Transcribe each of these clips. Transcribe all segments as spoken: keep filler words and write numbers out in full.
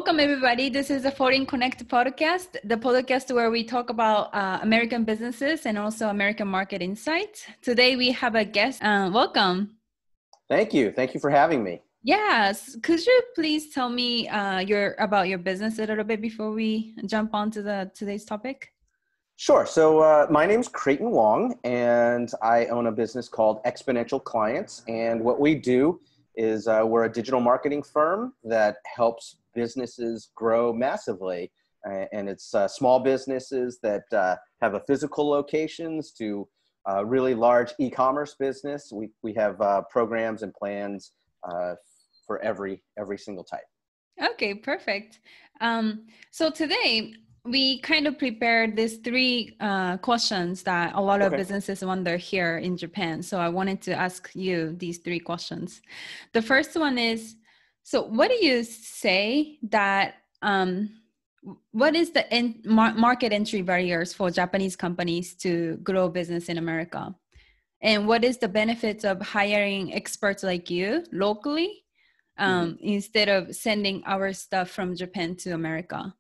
Welcome, everybody. This is the Foreign Connect podcast, the podcast where we talk about uh, American businesses and also American market insights. Today, we have a guest. Uh, welcome. Thank you. Thank you for having me. Yes. Could you please tell me uh, your about your business a little bit before we jump on to the today's topic? Sure. So uh, my name's Creighton Wong, and I own a business called Exponential Clients. And what we do is uh, we're a digital marketing firm that helps businesses grow massively. Uh, and it's uh, small businesses that uh, have a physical locations to uh, really large e-commerce business. We, we have uh, programs and plans uh, for every, every single type. Okay, perfect. Um, so today, we kind of prepared these three uh, questions that a lot of Okay. businesses wonder here in Japan. So I wanted to ask you these three questions. The first one is, so what do you say that, um, what is the in, mar- market entry barriers for Japanese companies to grow business in America? And what is the benefits of hiring experts like you locally um, mm-hmm. instead of sending our stuff from Japan to America?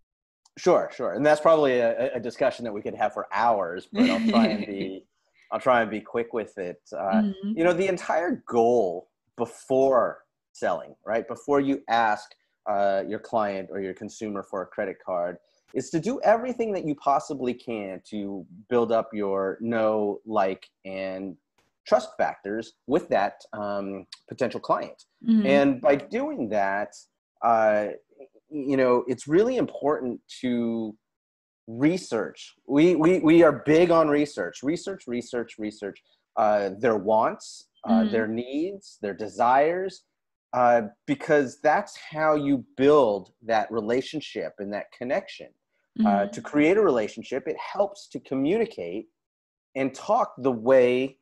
Sure, sure. And that's probably a, a discussion that we could have for hours, but I'll try and be, I'll try and be quick with it. Uh, mm-hmm. You know, the entire goal before selling, right? Before you ask uh, your client or your consumer for a credit card is to do everything that you possibly can to build up your know, like, and trust factors with that um, potential client. Mm-hmm. And by doing that, uh, you know, it's really important to research. We, we, we are big on research, research, research, research, uh, their wants, uh, mm-hmm. their needs, their desires, uh, because that's how you build that relationship and that connection. Mm-hmm. Uh, to create a relationship, it helps to communicate and talk the way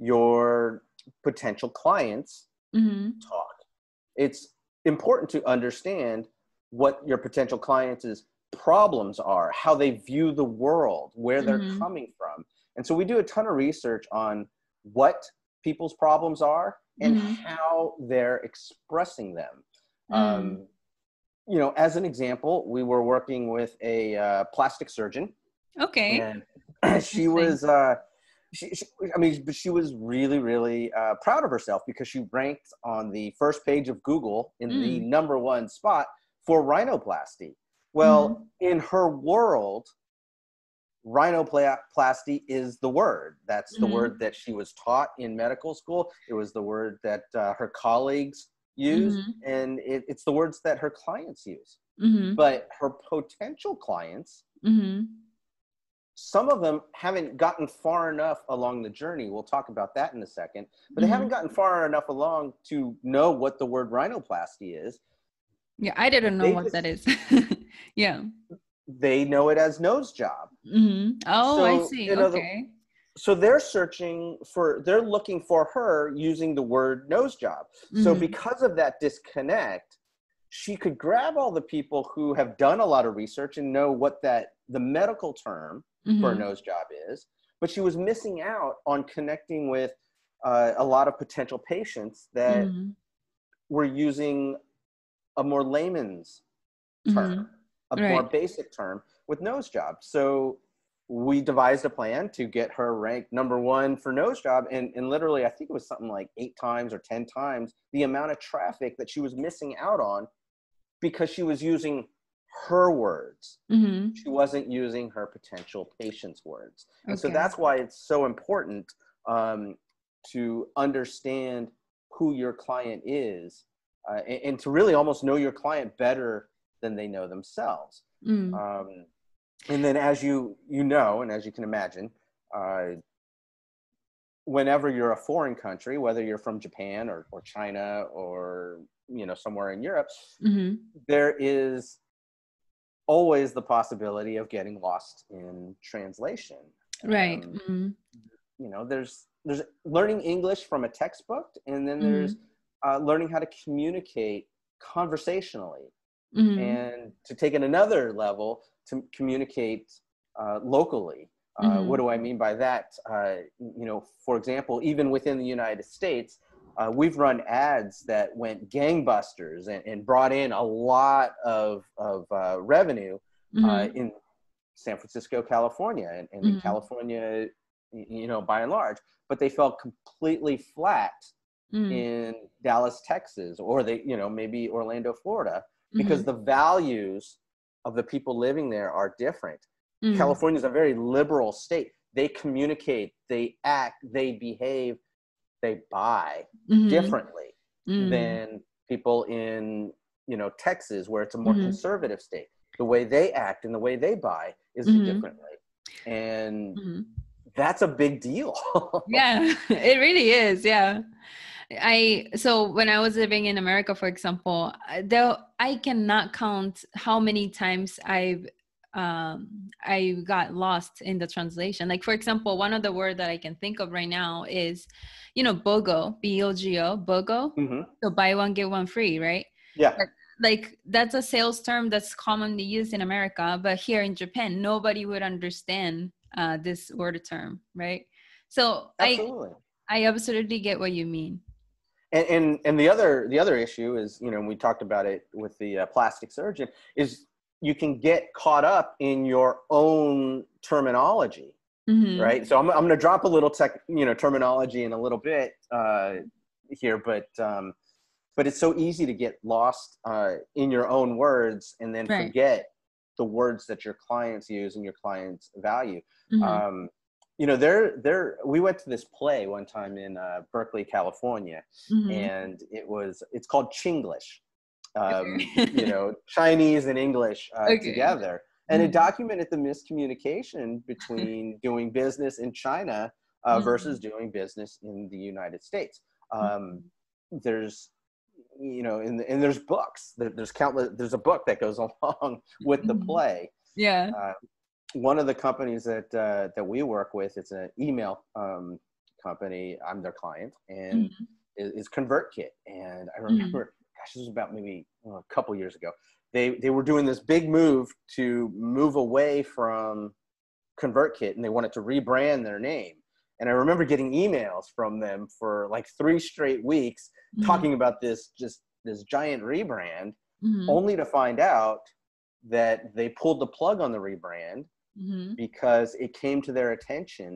your potential clients mm-hmm. talk. It's important to understand what your potential clients' problems are, how they view the world, where they're mm-hmm. coming from. And so we do a ton of research on what people's problems are and mm-hmm. how they're expressing them. Mm. Um, you know, as an example, we were working with a uh, plastic surgeon. Okay. And she was, uh, she, she, I mean, but she was really, really uh, proud of herself because she ranked on the first page of Google in mm. the number one spot for rhinoplasty. Well, mm-hmm. in her world, rhinoplasty is the word. That's the mm-hmm. word that she was taught in medical school. It was the word that uh, her colleagues use, mm-hmm. and it, it's the words that her clients use. Mm-hmm. But her potential clients, mm-hmm. some of them haven't gotten far enough along the journey. We'll talk about that in a second. But mm-hmm. they haven't gotten far enough along to know what the word rhinoplasty is. Yeah, I didn't know they what just, that is. Yeah. They know it as nose job. Mm-hmm. Oh, so, I see. You know, okay. The, so they're searching for, they're looking for her using the word nose job. Mm-hmm. So because of that disconnect, she could grab all the people who have done a lot of research and know what that, the medical term mm-hmm. for a nose job is, but she was missing out on connecting with uh, a lot of potential patients that mm-hmm. were using a more layman's term, mm-hmm. a right. more basic term with nose job. So we devised a plan to get her ranked number one for nose job. And, and literally, I think it was something like eight times or ten times the amount of traffic that she was missing out on because she was using her words. Mm-hmm. She wasn't using her potential patient's words. Okay. And so that's why it's so important um, to understand who your client is. Uh, and, and to really almost know your client better than they know themselves. Mm. Um, and then as you, you know, and as you can imagine, uh, whenever you're a foreign country, whether you're from Japan or, or China or, you know, somewhere in Europe, mm-hmm. there is always the possibility of getting lost in translation. Right. Um, mm-hmm. You know, there's, there's learning English from a textbook, and then there's mm-hmm. Uh, learning how to communicate conversationally mm-hmm. and to take it another level to communicate uh, locally. Uh, mm-hmm. What do I mean by that? Uh, you know, for example, even within the United States, Uh, we've run ads that went gangbusters and, and brought in a lot of, of uh, revenue uh, mm-hmm. in San Francisco, California, and, and mm-hmm. in California, you know, by and large, but they fell completely flat mm. in Dallas, Texas, or they, you know, maybe Orlando, Florida, because mm-hmm. the values of the people living there are different. mm. California is a very liberal state. They communicate, they act, they behave, they buy mm-hmm. differently mm. than people in, you know, Texas, where it's a more mm-hmm. conservative state. The way they act and the way they buy is mm-hmm. differently. And mm-hmm. that's a big deal. Yeah, it really is. Yeah. I, so when I was living in America, for example, though I cannot count how many times I've, um, I got lost in the translation. Like, for example, one of the words that I can think of right now is, you know, BOGO, B O G O, BOGO. Mm-hmm. So buy one, get one free, right? Yeah. But, like, that's a sales term that's commonly used in America, but here in Japan, nobody would understand uh, this word term, right? So Absolutely. I, I absolutely get what you mean. And, and and the other the other issue is, you know, we talked about it with the uh, plastic surgeon, is you can get caught up in your own terminology, mm-hmm. right? So I'm I'm going to drop a little tech, you know, terminology in a little bit uh, here, but um, but it's so easy to get lost uh, in your own words and then right. forget the words that your clients use and your clients value. Mm-hmm. Um, You know, they're, they're, we went to this play one time in uh, Berkeley, California, mm-hmm. and it was, it's called Chinglish, um, you know, Chinese and English uh, okay. together. And mm-hmm. it documented the miscommunication between doing business in China uh, mm-hmm. versus doing business in the United States. Um, mm-hmm. There's, you know, and, and there's books, there, there's countless, there's a book that goes along with the play. Yeah. Uh, One of the companies that uh, that we work with, it's an email um, company. I'm their client, and mm-hmm. is, is ConvertKit. And I remember, mm-hmm. gosh, this was about maybe well, a couple years ago. They they were doing this big move to move away from ConvertKit, and they wanted to rebrand their name. And I remember getting emails from them for like three straight weeks mm-hmm. talking about this just this giant rebrand, mm-hmm. only to find out that they pulled the plug on the rebrand. Mm-hmm. Because it came to their attention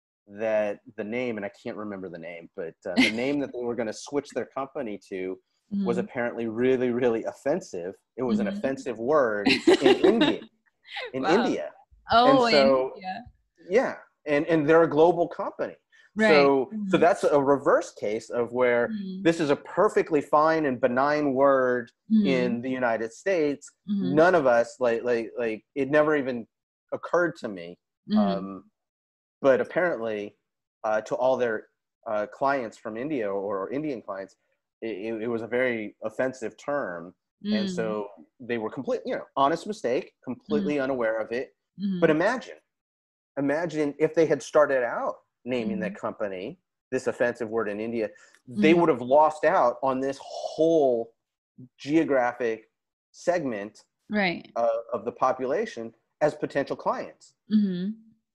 that the name, and I can't remember the name, but uh, the name that they were going to switch their company to mm-hmm. was apparently really, really offensive. It was mm-hmm. an offensive word in India. In wow. India. Oh, and so, in India. Yeah, and and they're a global company. Right. So, mm-hmm. so that's a reverse case of where mm-hmm. this is a perfectly fine and benign word mm-hmm. in the United States. Mm-hmm. None of us like like like it never even occurred to me, mm-hmm. um, but apparently uh, to all their uh, clients from India or Indian clients, it, it was a very offensive term, mm-hmm. and so they were complete, you know, honest mistake, completely mm-hmm. unaware of it. Mm-hmm. But imagine, imagine if they had started out naming mm-hmm. the company this offensive word in India, mm-hmm. they would have lost out on this whole geographic segment right. uh, of the population as potential clients, mm-hmm.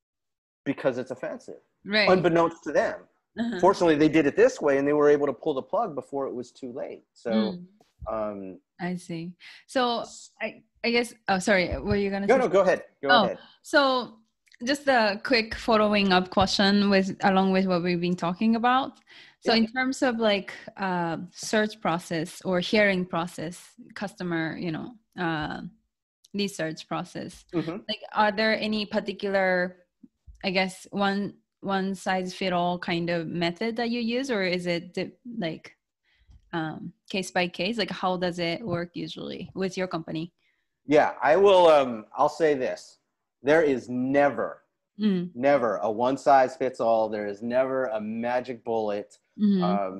because it's offensive, right. unbeknownst to them. Uh-huh. Fortunately, they did it this way, and they were able to pull the plug before it was too late. So, mm. um, I see. So, I I guess. Oh, sorry. Were you gonna? No, say no. Go ahead. Go oh, ahead. So, just a quick following up question with along with what we've been talking about. So, yeah. in terms of like uh, search process or hearing process, customer, you know. Uh, research process, mm-hmm. like are there any particular, I guess, one one size fit all kind of method that you use, or is it like um case by case? Like how does it work usually with your company? Yeah, I will um I'll say this, there is never mm. never a one size fits all. There is never a magic bullet mm-hmm. um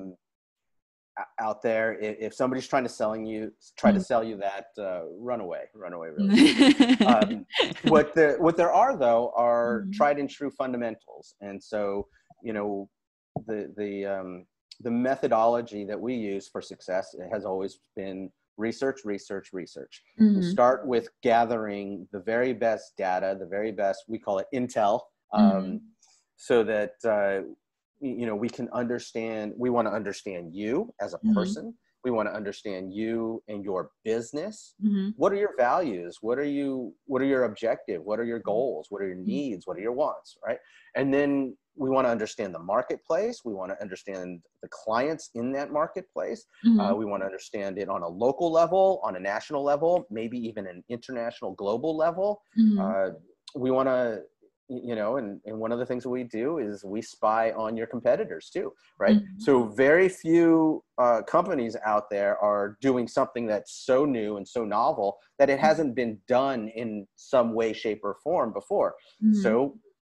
out there. If, if somebody's trying to selling you try mm-hmm. to sell you that, uh, run away run away really um, what there what there are though are mm-hmm. tried and true fundamentals. And so, you know, the the um, the methodology that we use for success, it has always been research research research. Mm-hmm. We start with gathering the very best data, the very best, we call it intel, um, mm-hmm. so that uh, you know, we can understand, we want to understand you as a Mm-hmm. person. We want to understand you and your business. Mm-hmm. What are your values? What are you, what are your objectives? What are your goals? What are your needs? What are your wants? Right. And then we want to understand the marketplace. We want to understand the clients in that marketplace. Mm-hmm. Uh, we want to understand it on a local level, on a national level, maybe even an international global level. Mm-hmm. Uh, we want to, you know, and, and one of the things that we do is we spy on your competitors too, right? Mm-hmm. So very few uh, companies out there are doing something that's so new and so novel that it hasn't been done in some way, shape, or form before. Mm-hmm. So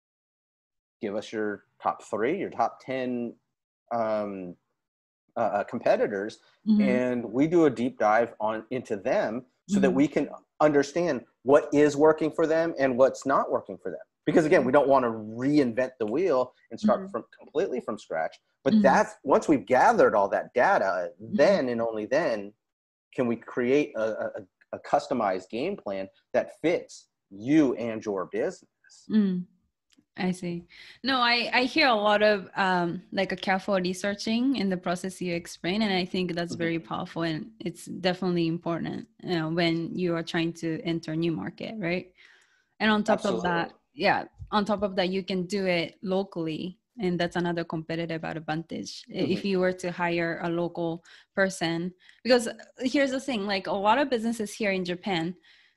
give us your top three, your top ten um, uh, competitors, Mm-hmm. and we do a deep dive on into them so Mm-hmm. that we can understand what is working for them and what's not working for them. Because again, we don't want to reinvent the wheel and start Mm-hmm. from completely from scratch. But Mm-hmm. that's, once we've gathered all that data, Mm-hmm. then and only then can we create a, a, a customized game plan that fits you and your business. Mm. I see. No, I, I hear a lot of um, like a careful researching in the process you explain, and I think that's very powerful, and it's definitely important, you know, when you are trying to enter a new market, right? And on top Absolutely. of that, yeah, on top of that, you can do it locally, and that's another competitive advantage. Mm-hmm. If you were to hire a local person, because here's the thing, like a lot of businesses here in Japan,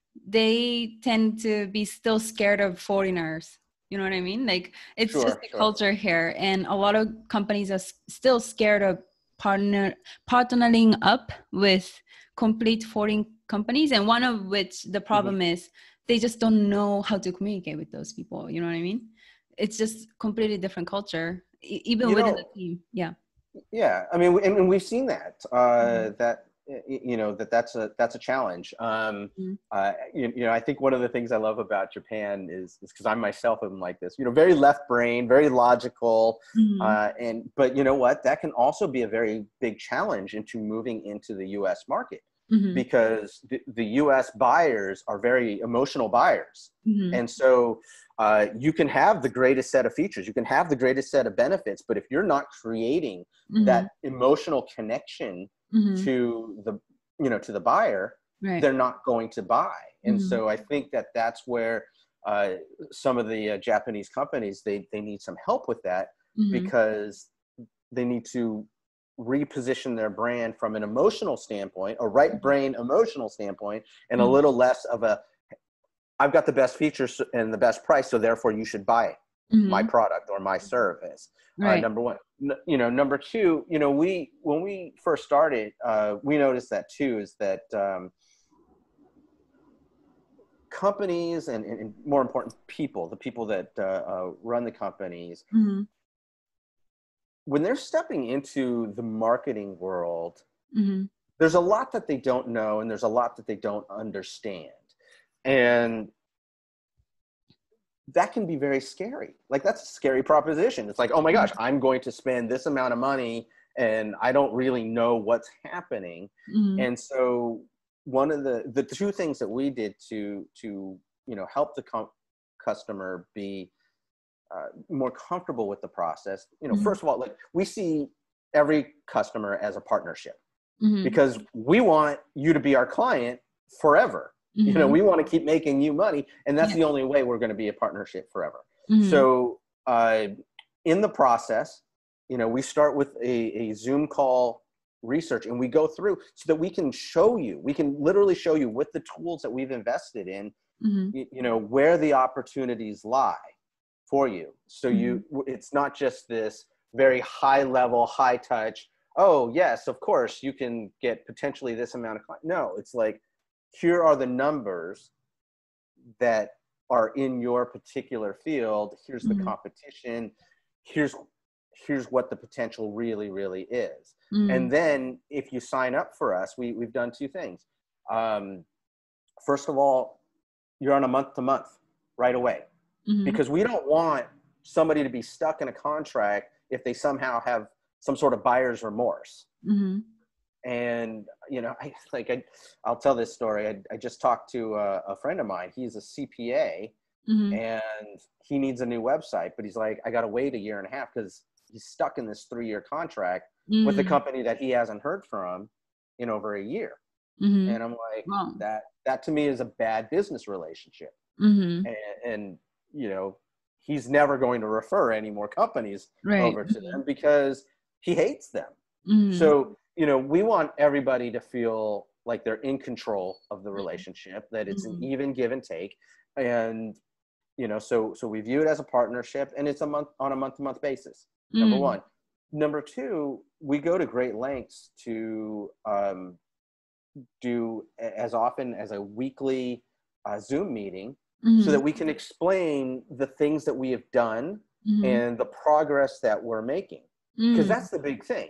they tend to be still scared of foreigners. You know what I mean? Like it's Sure, just the sure. culture here, and a lot of companies are s- still scared of partner partnering up with complete foreign companies, and one of which the problem mm-hmm. is they just don't know how to communicate with those people. You know what I mean? It's just completely different culture, e- even You within know, the team. Yeah. Yeah, I mean, and, and we've seen that. Uh, mm-hmm. That you know that that's a that's a challenge. Um, mm-hmm. uh, you, you know, I think one of the things I love about Japan is is because I myself am like this. You know, very left brain, very logical, mm-hmm. uh, and but you know what? That can also be a very big challenge into moving into the U S market. Mm-hmm. Because the, the U S buyers are very emotional buyers. Mm-hmm. And so uh, you can have the greatest set of features, you can have the greatest set of benefits, but if you're not creating mm-hmm. that emotional connection mm-hmm. to the, you know, to the buyer, right. they're not going to buy. And mm-hmm. so I think that that's where uh, some of the uh, Japanese companies, they, they need some help with that mm-hmm. because they need to reposition their brand from an emotional standpoint, a right brain emotional standpoint, and a little less of a, I've got the best features and the best price, so therefore you should buy mm-hmm. my product or my service. Right. Uh, number one, N- you know, number two, you know, we, when we first started, uh, we noticed that too, is that um, companies and, and, and more important people, the people that uh, uh, run the companies, mm-hmm. when they're stepping into the marketing world, mm-hmm. there's a lot that they don't know and there's a lot that they don't understand. And that can be very scary. Like that's a scary proposition. It's like, oh my gosh, I'm going to spend this amount of money and I don't really know what's happening. Mm-hmm. And so one of the, the two things that we did to, to, you know, help the com- customer be Uh, more comfortable with the process, you know, mm-hmm. first of all, like we see every customer as a partnership mm-hmm. because we want you to be our client forever. Mm-hmm. You know, we want to keep making you money, and that's yeah. the only way we're going to be a partnership forever. Mm-hmm. So uh, in the process, you know, we start with a, a Zoom call research and we go through so that we can show you, we can literally show you with the tools that we've invested in, mm-hmm. you, you know, where the opportunities lie for you. So you, it's not just this very high level, high touch, oh yes, of course you can get potentially this amount of clients. No, it's like, here are the numbers that are in your particular field. Here's the mm-hmm. competition. Here's, here's what the potential really, really is. Mm-hmm. And then if you sign up for us, we, we've done two things. Um, first of all, you're on a month to month right away. Mm-hmm. Because we don't want somebody to be stuck in a contract if they somehow have some sort of buyer's remorse. Mm-hmm. And, you know, I like, I, I'll tell this story. I, I just talked to a, a friend of mine. He's a C P A mm-hmm. and he needs a new website, but he's like, I got to wait a year and a half because he's stuck in this three-year contract mm-hmm. with a company that he hasn't heard from in over a year. Mm-hmm. And I'm like, wow. that, that to me is a bad business relationship. Mm-hmm. And, and, you know, he's never going to refer any more companies right. over to mm-hmm. them because he hates them. Mm-hmm. So, you know, we want everybody to feel like they're in control of the relationship, that it's mm-hmm. an even give and take. And, you know, so, so we view it as a partnership, and it's a month on a month to month basis. Mm-hmm. Number one. Number two, we go to great lengths to um, do as often as a weekly uh, Zoom meeting mm-hmm. so that we can explain the things that we have done mm-hmm. and the progress that we're making. Because mm-hmm. that's the big thing.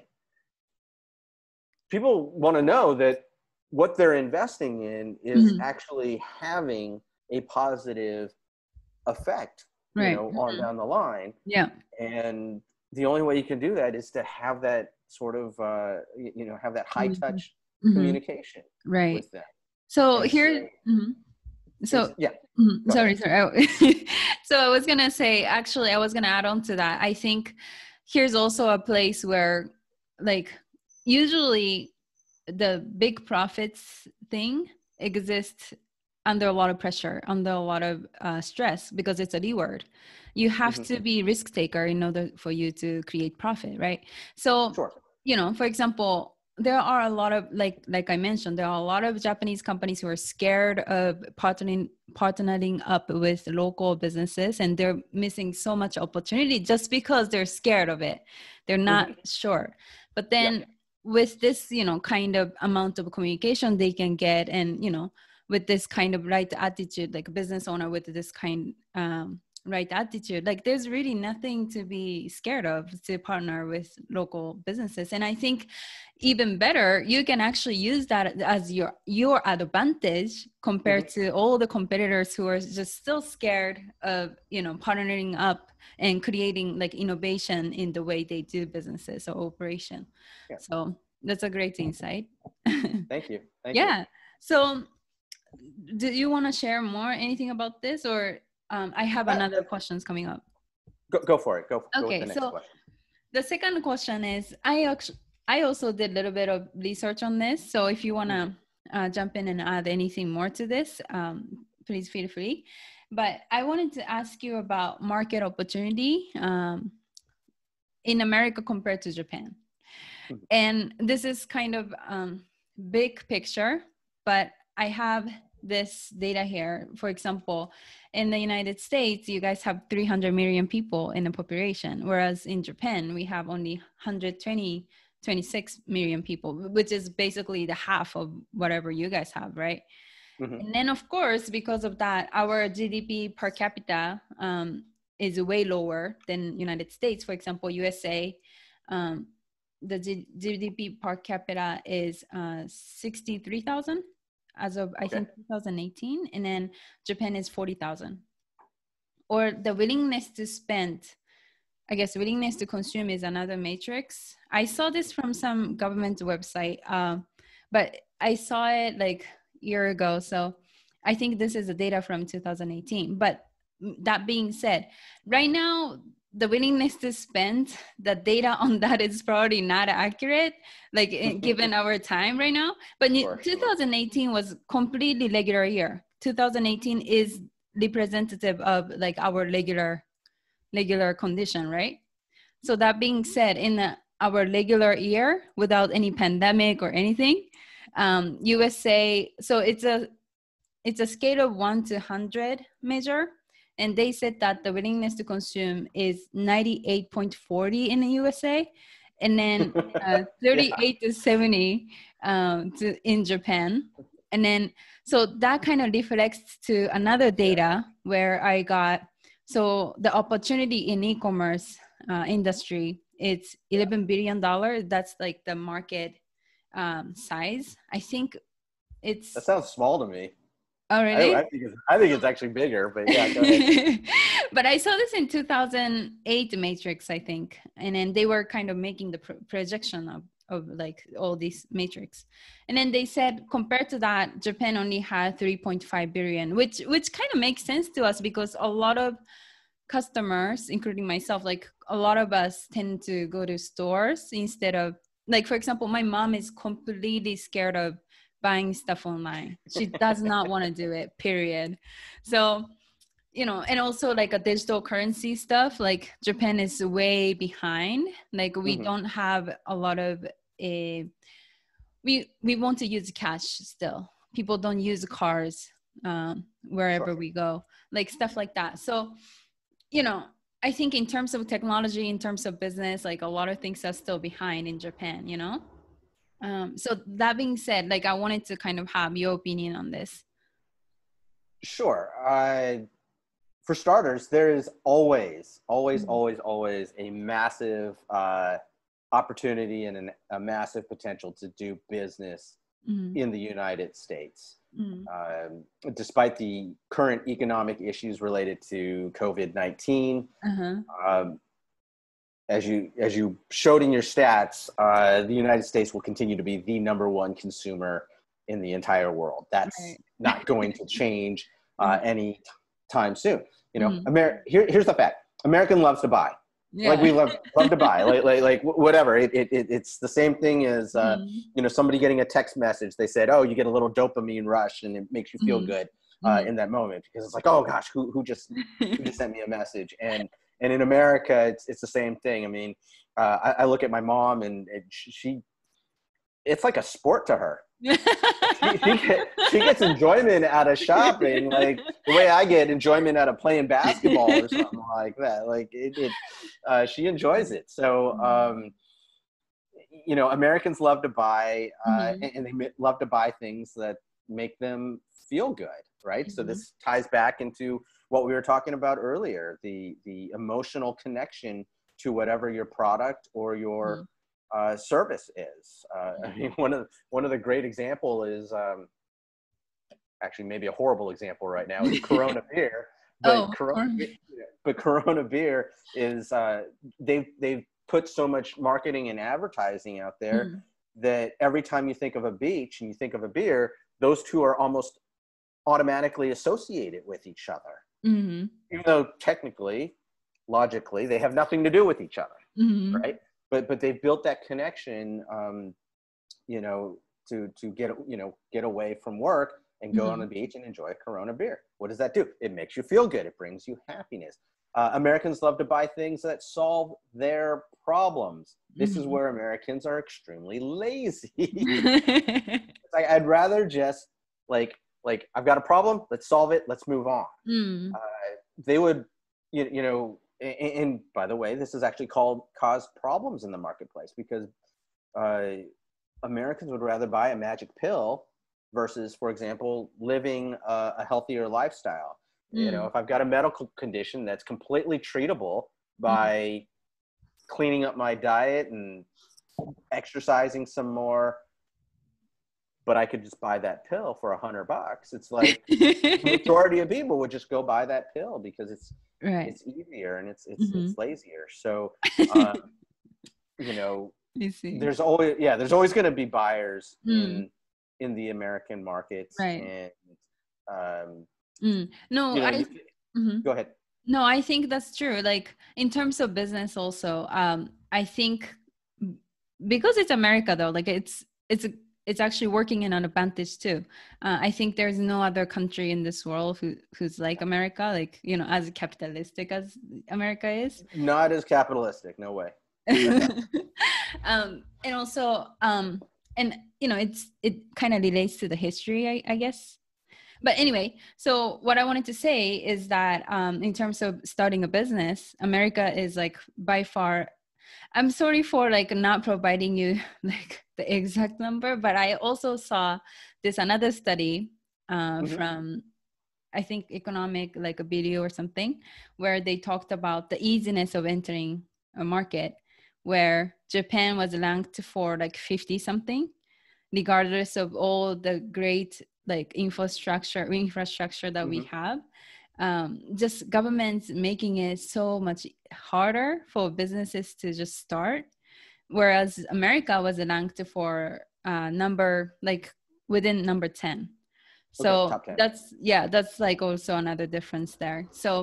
People want to know that what they're investing in is mm-hmm. actually having a positive effect, right. you know, mm-hmm. on down the line. Yeah. And the only way you can do that is to have that sort of, uh, you know, have that high touch mm-hmm. communication right. with them. So and here, so, mm-hmm. so yeah, mm-hmm. sorry, sorry. So I was going to say, actually, I was going to add on to that. I think here's also a place where, like, usually the big profits thing exists under a lot of pressure, under a lot of uh, stress, because it's a D word. You have mm-hmm. to be risk taker in order for you to create profit, right? So, sure. you know, for example, there are a lot of, like, like I mentioned, there are a lot of Japanese companies who are scared of partnering, partnering up with local businesses, and they're missing so much opportunity just because they're scared of it. They're not mm-hmm. sure. But then yeah. with this, you know, kind of amount of communication they can get, and, you know, with this kind of right attitude, like a business owner with this kind um, right attitude, like there's really nothing to be scared of to partner with local businesses. And I think even better, you can actually use that as your your advantage compared mm-hmm. to all the competitors who are just still scared of, you know, partnering up and creating like innovation in the way they do businesses or operation. Yeah. So that's a great insight. Thank you. Thank yeah. you. So do you want to share more anything about this, or um, I have another uh, questions coming up. Go, go for it. Go, okay, go with the next so question. The second question is, I actually, I also did a little bit of research on this. So if you want to uh, jump in and add anything more to this, um, please feel free. But I wanted to ask you about market opportunity um, in America compared to Japan. Mm-hmm. And this is kind of um, big picture, but I have this data here. For example, in the United States, you guys have three hundred million people in the population, whereas in Japan, we have only one hundred twenty, twenty-six million people, which is basically the half of whatever you guys have, right? Mm-hmm. And then, of course, because of that, our G D P per capita um, is way lower than United States. For example, U S A, um, the G- GDP per capita is uh, sixty-three thousand. As of, I okay. think, two thousand eighteen, and then Japan is forty thousand. Or the willingness to spend, I guess willingness to consume is another matrix. I saw this from some government website, uh, but I saw it like a year ago. So I think this is the data from two thousand eighteen. But that being said, right now, the willingness to spend, the data on that is probably not accurate, like given our time right now. But sure, two thousand eighteen sure. was completely regular year. two thousand eighteen is representative of like our regular, regular condition, right? So that being said, in the, our regular year, without any pandemic or anything, um, U S A, so it's a, it's a scale of one to one hundred measure. And they said that the willingness to consume is ninety-eight point four zero in the U S A, and then uh, thirty-eight yeah. to seventy um, to, in Japan. And then, so that kind of reflects to another data yeah. where I got, so the opportunity in e-commerce uh, industry, it's eleven billion dollars. That's like the market um, size. I think it's... That sounds small to me. Oh, really? I, I, think it's, I think it's actually bigger, but yeah, go ahead. But I saw this in two thousand eight Matrix, I think. And then they were kind of making the pro- projection of, of like all these matrix. And then they said, compared to that, Japan only had three point five billion, which, which kind of makes sense to us because a lot of customers, including myself, like a lot of us tend to go to stores instead of, like, for example, my mom is completely scared of buying stuff online. She does not want to do it, period. So, you know, and also like a digital currency stuff, like Japan is way behind. Like we mm-hmm. don't have a lot of a, we, we want to use cash still. People don't use cars um, wherever sure. we go, like stuff like that. So, you know, I think in terms of technology, in terms of business, like a lot of things are still behind in Japan, you know? Um, so that being said, like I wanted to kind of have your opinion on this. Sure. Uh, for starters, there is always, always, mm-hmm. always, always a massive uh, opportunity and an, a massive potential to do business mm-hmm. in the United States. Mm. Um, despite the current economic issues related to COVID nineteen, uh-huh. um, as you as you showed in your stats, uh, the United States will continue to be the number one consumer in the entire world. That's right. not going to change uh, any time soon. You know, mm. Amer- here, here's the fact: American loves to buy. Yeah. Like we love love to buy, like like like whatever. It it it's the same thing as uh, mm. you know, somebody getting a text message. They said, "Oh, you get a little dopamine rush, and it makes you feel mm. good uh, mm. in that moment," because it's like, "Oh gosh, who who just who just sent me a message?" And and in America, it's it's the same thing. I mean, uh, I, I look at my mom, and it, she, it's like a sport to her. she, she, get, she gets enjoyment out of shopping, like the way I get enjoyment out of playing basketball or something like that. Like it, it uh, she enjoys it. So, um, you know, Americans love to buy, uh, mm-hmm. and, and they love to buy things that make them feel good, right? Mm-hmm. So this ties back into what we were talking about earlier, the the emotional connection to whatever your product or your mm-hmm. Uh, service is. Uh, I mean, one of one of the great example is um, actually maybe a horrible example right now is Corona beer. But oh, Corona, but Corona beer is uh, they've they've put so much marketing and advertising out there mm. that every time you think of a beach and you think of a beer, those two are almost automatically associated with each other, mm-hmm. even though technically, logically, they have nothing to do with each other, mm-hmm. right? But but they've built that connection, um, you know, to to get you know get away from work and go mm-hmm. on the beach and enjoy a Corona beer. What does that do? It makes you feel good. It brings you happiness. Uh, Americans love to buy things that solve their problems. This mm-hmm. is where Americans are extremely lazy. Like, I'd rather just like like I've got a problem. Let's solve it. Let's move on. Mm. Uh, they would, you, you know. And, and by the way, this is actually called cause problems in the marketplace because uh, Americans would rather buy a magic pill versus, for example, living a, a healthier lifestyle. Mm. You know, if I've got a medical condition that's completely treatable by mm. cleaning up my diet and exercising some more, but I could just buy that pill for a hundred bucks. It's like the majority of people would just go buy that pill because it's right. it's easier and it's it's, mm-hmm. it's lazier. So, um, you know, there's always yeah, there's always going to be buyers mm. in in the American markets. Right. And um, mm. no, you know, I you, mm-hmm. go ahead. No, I think that's true. Like in terms of business, also, um, I think because it's America, though, like it's it's a it's actually working in an advantage too. Uh, I think there's no other country in this world who who's like America, like, you know, as capitalistic as America is. Not as capitalistic, no way. um, and also, um, and you know, it's it kind of relates to the history, I, I guess. But anyway, so what I wanted to say is that um, in terms of starting a business, America is like by far. I'm sorry for like not providing you like the exact number, but I also saw this another study uh, mm-hmm. from, I think, economic, like a video or something, where they talked about the easiness of entering a market, where Japan was ranked for like fifty something, regardless of all the great like infrastructure infrastructure that mm-hmm. we have. Um, just governments making it so much harder for businesses to just start, whereas America was ranked for uh, number like within number ten. So okay, that's yeah, that's like also another difference there. So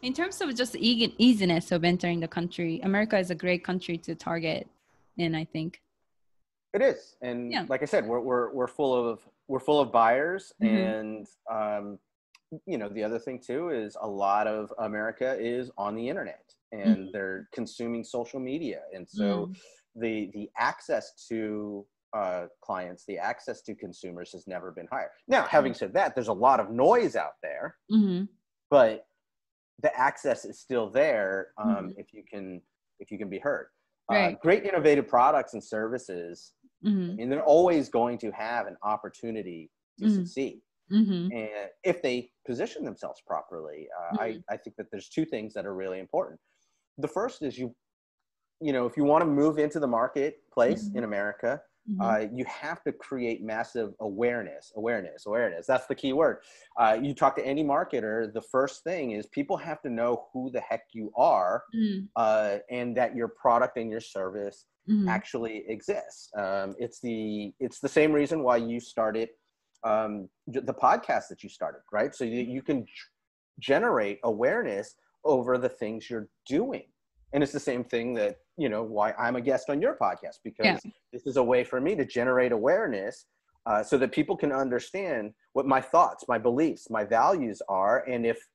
in terms of just e- easiness of entering the country, America is a great country to target in, I think. It is. And yeah. like I said, we're, we're, we're full of, we're full of buyers. Mm-hmm. And, um, you know, the other thing too, is a lot of America is on the internet and mm-hmm. they're consuming social media. And so mm. the, the access to uh, clients, the access to consumers has never been higher. Now, having said that, there's a lot of noise out there, mm-hmm. but the access is still there um, mm-hmm. if you can, if you can be heard. Right. Uh, great innovative products and services, mm-hmm. and they're always going to have an opportunity to mm-hmm. succeed. Mm-hmm. And if they position themselves properly, uh, mm-hmm. I, I think that there's two things that are really important. The first is you, you know, if you want to move into the marketplace mm-hmm. in America, mm-hmm. uh, you have to create massive awareness, awareness, awareness. That's the key word. Uh, you talk to any marketer, the first thing is people have to know who the heck you are mm-hmm. uh, and that your product and your service mm-hmm. actually exists. Um, it's the, it's the same reason why you started um, the podcast that you started, right? So you, you can g- generate awareness over the things you're doing. And it's the same thing that, you know, why I'm a guest on your podcast, because yeah. this is a way for me to generate awareness uh, so that people can understand what my thoughts, my beliefs, my values are. And if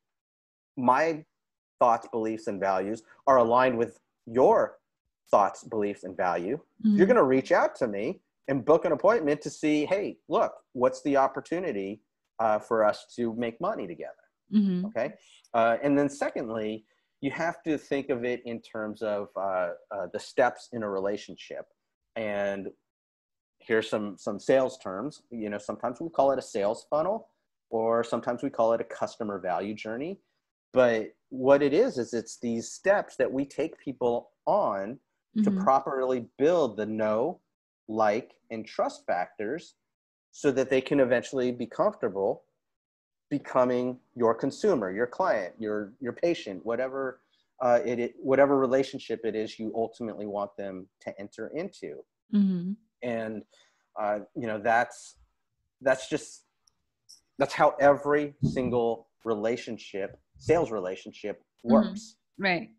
my thoughts, beliefs, and values are aligned with your thoughts, beliefs, and value, mm-hmm. you're going to reach out to me and book an appointment to see, hey, look, what's the opportunity uh, for us to make money together? Mm-hmm. Okay. Uh, and then secondly, you have to think of it in terms of uh, uh, the steps in a relationship. And here's some, some sales terms. You know, sometimes we call it a sales funnel, or sometimes we call it a customer value journey. But what it is, is it's these steps that we take people on mm-hmm. to properly build the know, like, and trust factors so that they can eventually be comfortable becoming your consumer, your client, your, your patient, whatever uh, it, it, whatever relationship it is you ultimately want them to enter into. Mm-hmm. And, uh, you know, that's, that's just, that's how every single relationship, sales relationship works. Mm-hmm. Right.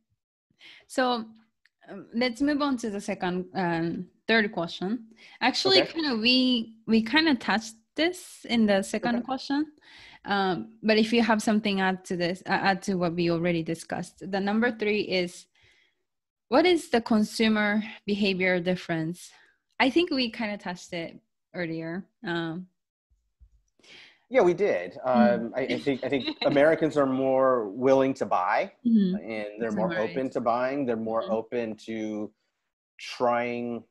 So um, let's move on to the second, um, third question. Actually, okay. kind of, we, we kind of touched this in the second okay. question. Um, but if you have something add to this, uh, add to what we already discussed. The number three is, what is the consumer behavior difference? I think we kind of touched it earlier. Um, yeah, we did. Um, I, I think I think Americans are more willing to buy, mm-hmm. and they're more right. open to buying. They're more mm-hmm. open to trying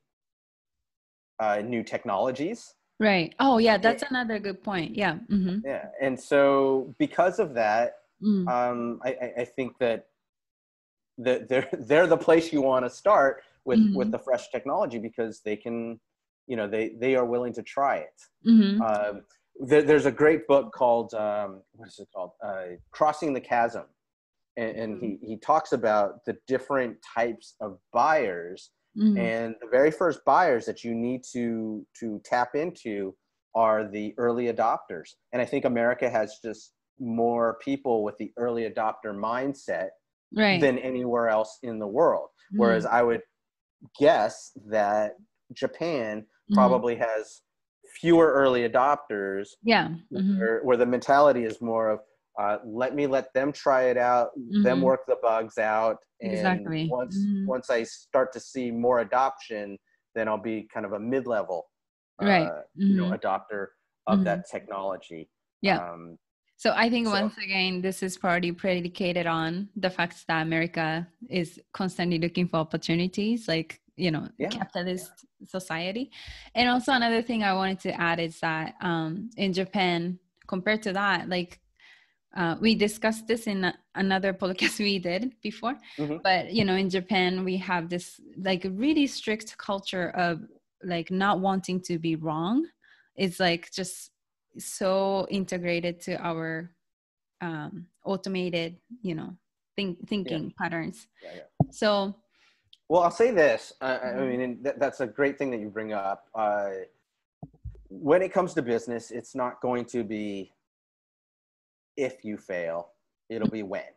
uh, new technologies. Right. Oh, yeah, that's it, another good point. Yeah. Mm-hmm. Yeah. And so because of that, mm. um, I, I think that the, they're, they're the place you want to start with, mm-hmm. with the fresh technology, because they can, you know, they, they are willing to try it. Mm-hmm. Um, there, there's a great book called, um, what is it called? Uh, Crossing the Chasm. And, and mm-hmm. he, he talks about the different types of buyers. Mm-hmm. And the very first buyers that you need to to tap into are the early adopters. And I think America has just more people with the early adopter mindset right. than anywhere else in the world. Mm-hmm. Whereas I would guess that Japan mm-hmm. probably has fewer early adopters. Yeah. Mm-hmm. where, where the mentality is more of, Uh, let me let them try it out, mm-hmm. them work the bugs out. And exactly. once, mm-hmm. once I start to see more adoption, then I'll be kind of a mid-level, right. uh, mm-hmm. you know, adopter of mm-hmm. that technology. Yeah. Um, so I think so. once again, this is probably predicated on the fact that America is constantly looking for opportunities, like, you know, yeah. capitalist yeah. society. And also another thing I wanted to add is that um, in Japan, compared to that, like, Uh, we discussed this in a, another podcast we did before, mm-hmm. but you know, in Japan, we have this like really strict culture of like not wanting to be wrong. It's like just so integrated to our um, automated, you know, think, thinking yeah. patterns. Yeah, yeah. So, well, I'll say this. Uh, I mean, th- that's a great thing that you bring up. Uh, when it comes to business, it's not going to be if you fail, it'll be when.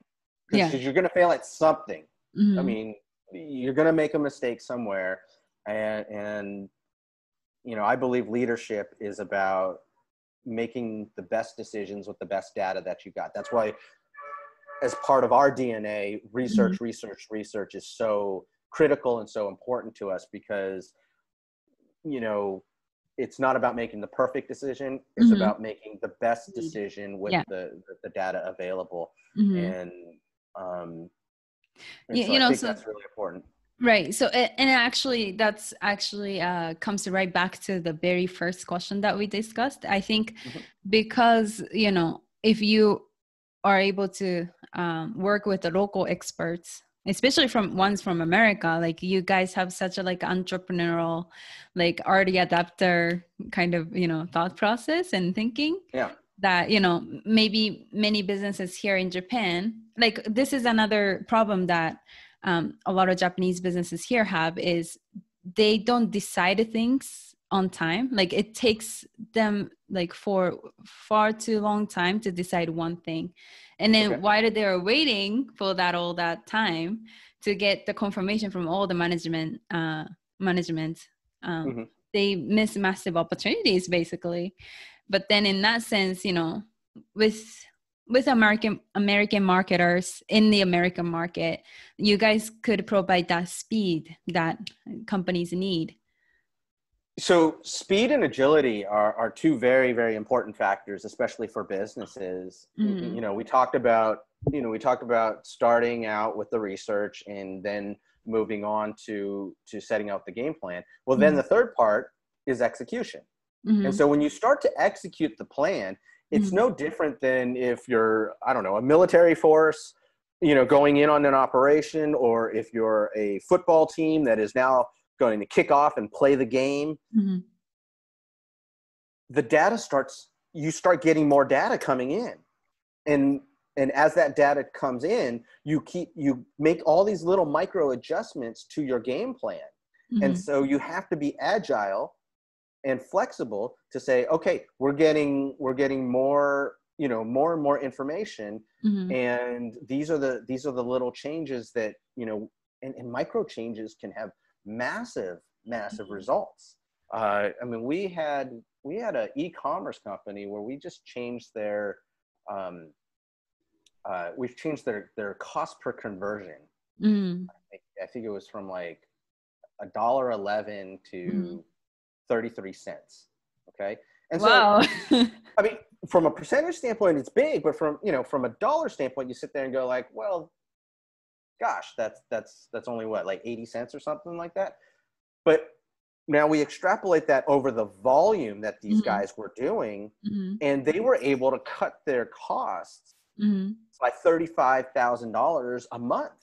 Yeah. you're going to fail at something. Mm-hmm. I mean, you're going to make a mistake somewhere. And, and, you know, I believe leadership is about making the best decisions with the best data that you got. That's why, as part of our D N A, research, mm-hmm. research, research is so critical and so important to us, because, you know, it's not about making the perfect decision. It's mm-hmm. about making the best decision with yeah. the, the data available. Mm-hmm. And, um, and yeah, so you know, I think so, that's really important. Right. So, and actually, that's actually uh, comes right back to the very first question that we discussed. I think mm-hmm. because, you know, if you are able to um, work with the local experts, especially from ones from America, like you guys have such a like entrepreneurial, like early adapter kind of, you know, thought process and thinking. Yeah. That, you know, maybe many businesses here in Japan, like this is another problem that um, a lot of Japanese businesses here have, is they don't decide things on time. Like it takes them like for far too long time to decide one thing. And then okay. while they're waiting for that all that time to get the confirmation from all the management, uh, management, um, mm-hmm. they miss massive opportunities basically. But then in that sense, you know, with with American American marketers in the American market, you guys could provide that speed that companies need. So speed and agility are, are two very, very important factors, especially for businesses. Mm-hmm. You know, we talked about, you know, we talked about starting out with the research and then moving on to, to setting out the game plan. Well, then mm-hmm. the third part is execution. Mm-hmm. And so when you start to execute the plan, it's mm-hmm. no different than if you're, I don't know, a military force, you know, going in on an operation, or if you're a football team that is now going to kick off and play the game. Mm-hmm. The data starts, you start getting more data coming in. And, and as that data comes in, you keep, you make all these little micro adjustments to your game plan. Mm-hmm. And so you have to be agile and flexible to say, okay, we're getting, we're getting more, you know, more and more information. Mm-hmm. And these are the, these are the little changes that, you know, and, and micro changes can have massive, massive mm-hmm. results. Uh, I mean, we had, we had an e-commerce company where we just changed their, um, uh, we've changed their, their cost per conversion. Mm-hmm. I think, I think it was from like a dollar eleven to mm-hmm. thirty-three cents. Okay. And wow. so, I mean, from a percentage standpoint, it's big, but from, you know, from a dollar standpoint, you sit there and go like, well, gosh, that's, that's, that's only what, like eighty cents or something like that. But now we extrapolate that over the volume that these mm-hmm. guys were doing, mm-hmm. and they were able to cut their costs mm-hmm. by thirty-five thousand dollars a month.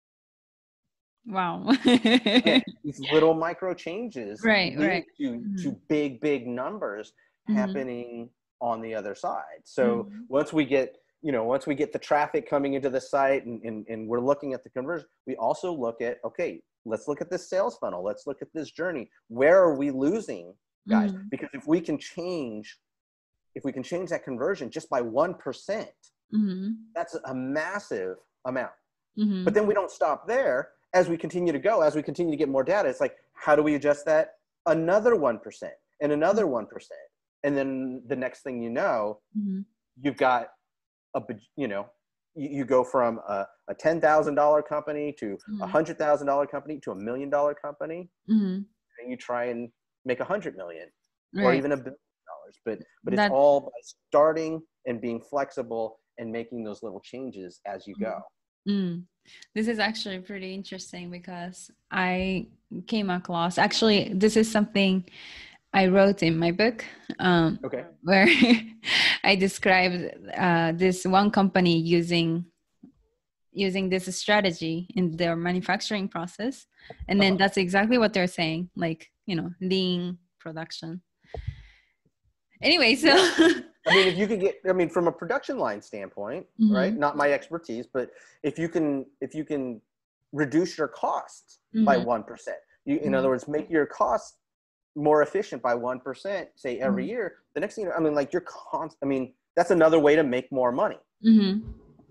Wow. These little micro changes right, lead right. to, mm-hmm. to big, big numbers mm-hmm. happening on the other side. So mm-hmm. once we get, you know, once we get the traffic coming into the site and, and, and we're looking at the conversion, we also look at, okay, let's look at this sales funnel. Let's look at this journey. Where are we losing, guys? Mm-hmm. Because if we can change, if we can change that conversion just by one percent, mm-hmm. that's a massive amount. Mm-hmm. But then we don't stop there. As we continue to go, as we continue to get more data, it's like, how do we adjust that? Another one percent and another one percent. And then the next thing you know, mm-hmm. you've got a, you know, you, you go from a, a ten thousand dollars company to a mm-hmm. one hundred thousand dollars company to a million dollar company. Mm-hmm. And you try and make a hundred million right. or even a billion dollars. But, but it's That's... all by starting and being flexible and making those little changes as you go. Mm. This is actually pretty interesting because I came across, actually, this is something I wrote in my book, um, okay. where I described uh, this one company using using this strategy in their manufacturing process. And then uh-huh. that's exactly what they're saying, like, you know, lean production. Anyway, so... Yeah. I mean, if you could get, I mean, from a production line standpoint, mm-hmm. right? Not my expertise, but if you can, if you can reduce your costs mm-hmm. by one percent, you, in mm-hmm. other words, make your costs more efficient by one percent, say every mm-hmm. year, the next thing, I mean, like you're const, I mean, that's another way to make more money. Mm-hmm.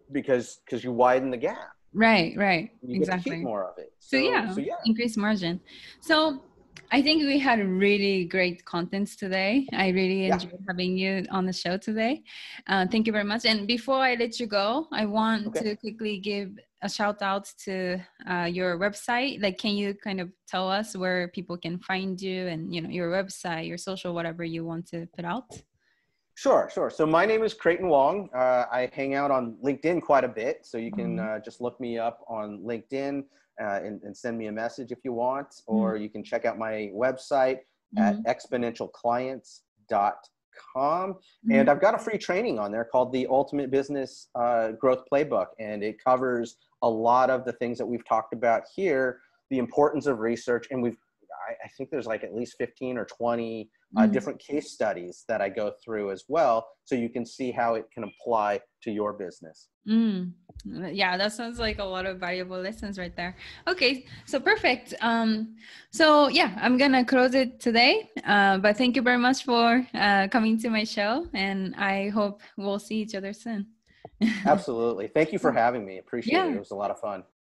because because you widen the gap. Right, right. You Exactly. get to keep more of it. So, So, yeah, so yeah. increase margin. So I think we had really great contents today. I really enjoyed yeah. having you on the show today. Uh, thank you very much. And before I let you go, I want okay. to quickly give a shout out to uh, your website. Like, can you kind of tell us where people can find you and, you know, your website, your social, whatever you want to put out? Sure, sure. So my name is Creighton Wong. Uh, I hang out on LinkedIn quite a bit. So you can uh, just look me up on LinkedIn uh, and, and send me a message if you want, or mm-hmm. you can check out my website mm-hmm. at exponential clients dot com. Mm-hmm. And I've got a free training on there called the Ultimate Business uh, Growth Playbook. And it covers a lot of the things that we've talked about here, the importance of research. And we've, I, I think there's like at least fifteen or twenty Uh, mm. different case studies that I go through as well, so you can see how it can apply to your business. Mm. Yeah, that sounds like a lot of valuable lessons right there. Okay, so perfect. Um, so yeah, I'm gonna close it today, uh, but thank you very much for uh, coming to my show, and I hope we'll see each other soon. Absolutely. Thank you for having me. Appreciate yeah. it. It was a lot of fun.